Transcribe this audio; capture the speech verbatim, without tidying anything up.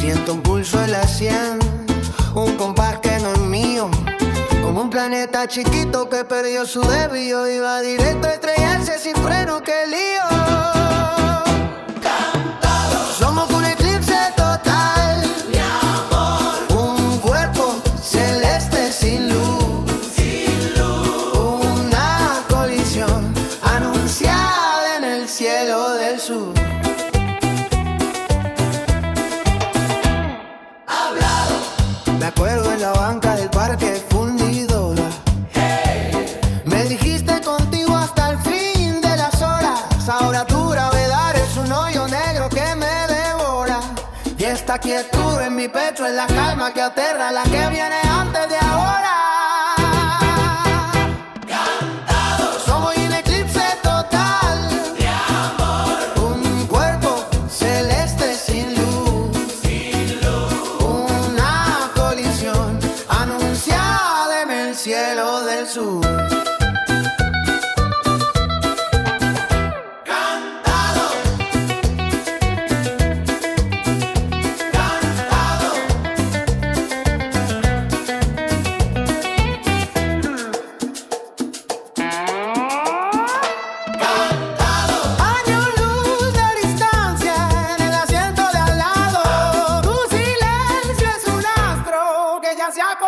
Siento un pulso en la sien, un compás que no es mío, como un planeta chiquito que perdió su desvío. Iba directo a estrellarse sin freno, qué lío. Somos un eclipse total, mi amor, un cuerpo celeste sin luz, sin luz. una colisión anunciada en el cielo del sur. Me acuerdo en la banca del parque fundidora. Hey. Me dijiste contigo hasta el fin de las horas. Ahora tu gravedad es un hoyo negro que me devora. Y esta quietud en mi pecho es la calma que aterra, la que viene antes de ahora. Somos un eclipse total, Mi amor, un cuerpo celeste sin luz, sin luz. una colisión anunciada en el cielo del sur. Cantado, cantado. Años luz de distancia en el asiento de al lado. Tu silencio es un astro que ya se ha